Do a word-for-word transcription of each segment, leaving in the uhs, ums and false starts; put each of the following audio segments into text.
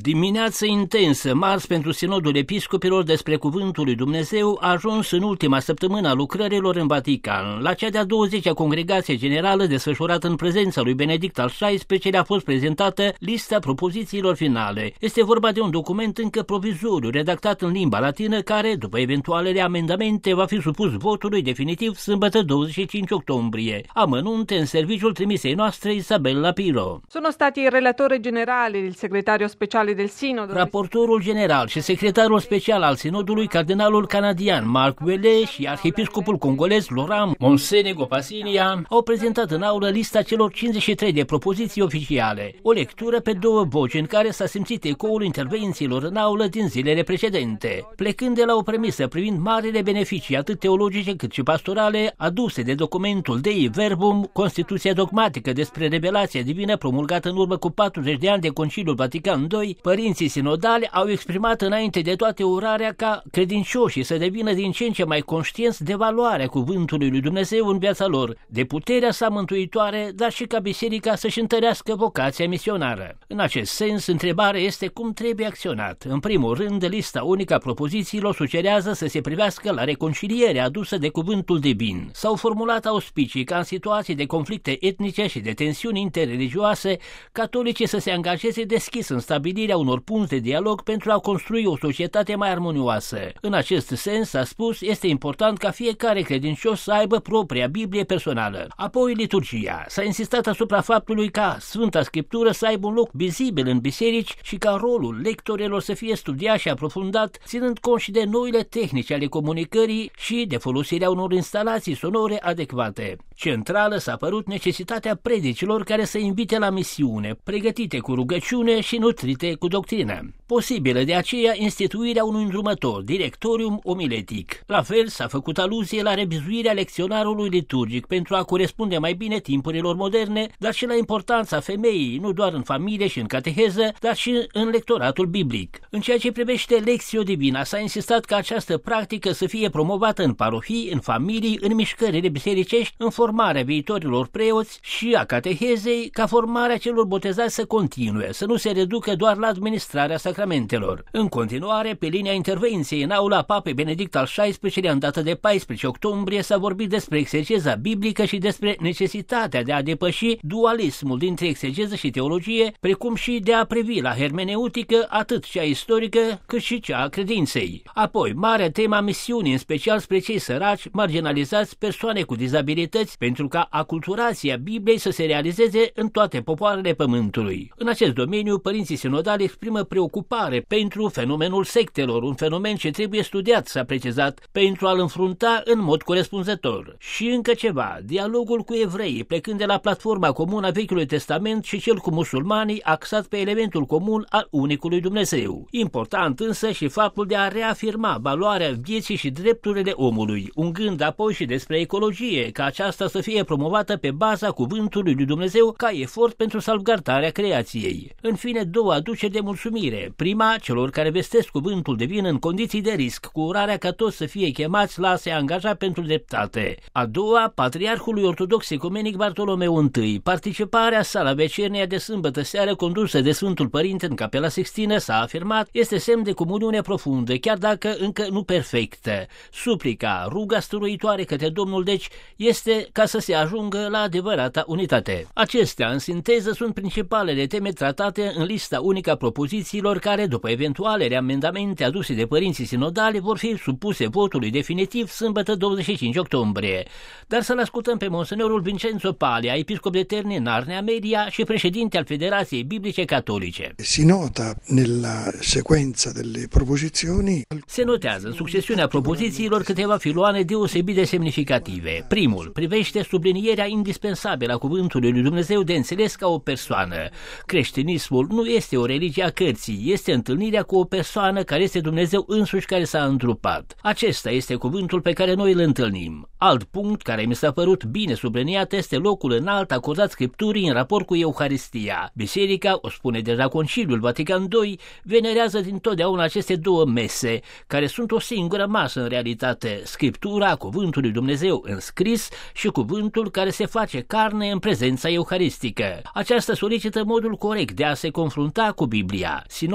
Dimineață intensă, marți pentru Sinodul Episcopilor despre Cuvântul lui Dumnezeu a ajuns în ultima săptămână a lucrărilor în Vatican. La cea de-a douăzecea congregație generală desfășurată în prezența lui Benedict al șaisprezecelea a fost prezentată lista propozițiilor finale. Este vorba de un document încă provizoriu, redactat în limba latină, care, după eventualele amendamente, va fi supus votului definitiv sâmbătă douăzeci și cinci octombrie. Amănunte în serviciul trimisei noastre Isabella Piro. Sono stati il relatore generale, il segretario speciale del Sinodo. Raportorul general și secretarul special al Sinodului, cardinalul canadian Marc Ouellet și arhiepiscopul congolez Laurent Monsenego Pasilia au prezentat în aulă lista celor cincizeci și trei de propoziții oficiale. O lectură pe două voci în care s-a simțit ecoul intervențiilor în aulă din zilele precedente, plecând de la o premisă privind marele beneficii atât teologice cât și pastorale aduse de documentul Dei Verbum, Constituția dogmatică despre revelația divină promulgată în urmă cu patruzeci de ani de Conciliul Vatican doi. Părinții sinodali au exprimat înainte de toate urarea ca credincioșii să devină din ce în ce mai conștienți de valoarea cuvântului lui Dumnezeu în viața lor, de puterea sa mântuitoare, dar și ca biserica să-și întărească vocația misionară. În acest sens, întrebarea este cum trebuie acționat. În primul rând, lista unică a propozițiilor sugerează să se privească la reconcilierea adusă de cuvântul divin. S-au formulat auspicii ca în situații de conflicte etnice și de tensiuni interreligioase, catolicii să se angajeze deschis în stabilirea unor punți de dialog pentru a construi o societate mai armonioasă. În acest sens, a spus, este important ca fiecare credincios să aibă propria Biblie personală. Apoi, liturgia. S-a insistat asupra faptului ca Sfânta Scriptură să aibă un loc vizibil în biserici și ca rolul lectorilor să fie studiat și aprofundat, ținând cont și de noile tehnici ale comunicării și de folosirea unor instalații sonore adecvate. Centrală s-a părut necesitatea predicilor care să invite la misiune, pregătite cu rugăciune și nutrite cu doctrină. Posibilă de aceea instituirea unui îndrumător, directorium omiletic. La fel s-a făcut aluzie la revizuirea lecționarului liturgic pentru a corespunde mai bine timpurilor moderne, dar și la importanța femeii, nu doar în familie și în cateheză, dar și în lectoratul biblic. În ceea ce privește lecțio divina, s-a insistat ca această practică să fie promovată în parohii, în familii, în mișcările bisericești, în formarea viitorilor preoți și a catehezei, ca formarea celor botezați să continue, să nu se reducă doar la administrarea sacramentelor. În continuare, pe linia intervenției în aula Papei Benedict al șaisprezecelea, în dată de paisprezece octombrie, s-a vorbit despre exegeza biblică și despre necesitatea de a depăși dualismul dintre exegeză și teologie, precum și de a privi la hermeneutică atât cea istorică cât și cea a credinței. Apoi, marea tema misiunii, în special spre cei săraci, marginalizați, persoane cu dizabilități, pentru ca aculturația Bibliei să se realizeze în toate popoarele pământului. În acest domeniu, părinții sinodali exprimă preocupare pentru fenomenul sectelor, un fenomen ce trebuie studiat, s-a precizat, pentru a-l înfrunta în mod corespunzător. Și încă ceva, dialogul cu evreii, plecând de la platforma comună a Vechiului Testament și cel cu musulmanii, axat pe elementul comun al unicului Dumnezeu. Important însă și faptul de a reafirma valoarea vieții și drepturile omului, un gând apoi și despre ecologie, ca aceasta să fie promovată pe baza cuvântului lui Dumnezeu ca efort pentru salvgardarea creației. În fine, două aduceri de mulțumire. Prima, celor care vestesc cuvântul divin în condiții de risc, cu urarea ca toți să fie chemați la a se angaja pentru dreptate. A doua, Patriarhului Ortodox Ecumenic Bartolomeu I. Participarea sa la vecernia de sâmbătă seară condusă de Sfântul Părinte în Capela Sixtină, s-a afirmat, este semn de comuniune profundă, chiar dacă încă nu perfectă. Suplica, ruga stăruitoare către Domnul, deci, este ca să se ajungă la adevărata unitate. Acestea, în sinteză, sunt principalele teme tratate în lista unică a propozițiilor care, după eventualele amendamente aduse de părinții sinodali, vor fi supuse votului definitiv sâmbătă douăzeci și cinci octombrie. Dar să-l ascultăm pe monsenorul Vincenzo Paglia, episcop de Terni Narnia Media și președinte al Federației Biblice Catolice. Si nota nella sequenza delle proposizioni. Se notează în succesiunea propozițiilor câteva filoane deosebit de semnificative. Primul privește sublinierea indispensabilă a cuvântului lui Dumnezeu de înțeles ca o persoană. Creștinismul nu este o religie a cărții, este întâlnirea cu o persoană care este Dumnezeu însuși care s-a întrupat. Acesta este cuvântul pe care noi îl întâlnim. Alt punct care mi s-a părut bine subliniat este locul înalt acordat Scripturii în raport cu Euharistia. Biserica, o spune deja Conciliul Vatican doi, venerează dintotdeauna aceste două mese, care sunt o singură masă în realitate, Scriptura, cuvântul lui Dumnezeu înscris și cuvântul care se face carne în prezența euharistică. Aceasta solicită modul corect de a se confrunta cu Biblia. Sinodul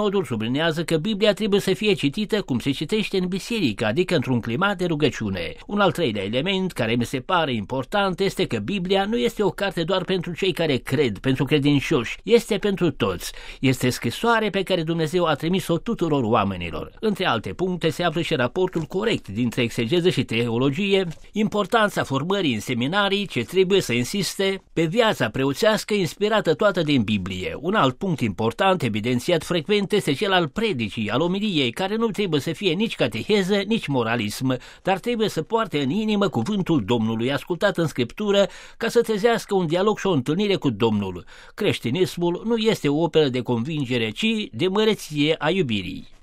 sinodul sublinează că Biblia trebuie să fie citită cum se citește în biserică, adică într-un climat de rugăciune. Un al treilea element care mi se pare important este că Biblia nu este o carte doar pentru cei care cred, pentru credincioși, este pentru toți. Este scrisoare pe care Dumnezeu a trimis-o tuturor oamenilor. Între alte puncte se află și raportul corect dintre exegeză și teologie, importanța formării în seminarii ce trebuie să insiste pe viața preoțească inspirată toată din Biblie. Un alt punct important evidențiat frecvent este cel al predicii, al omiliei, care nu trebuie să fie nici cateheză, nici moralism, dar trebuie să poarte în inimă cuvântul Domnului, ascultat în Scriptură, ca să trezească un dialog și o întâlnire cu Domnul. Creștinismul nu este o operă de convingere, ci de măreție a iubirii.